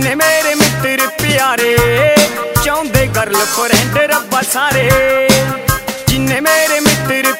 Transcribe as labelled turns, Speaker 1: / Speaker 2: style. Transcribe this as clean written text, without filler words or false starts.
Speaker 1: जिन्ने मेरे मित्र प्यारे चाहुंदे गर्ल फ्रेंड रब्बा सारे। जिन्ने मेरे मित्र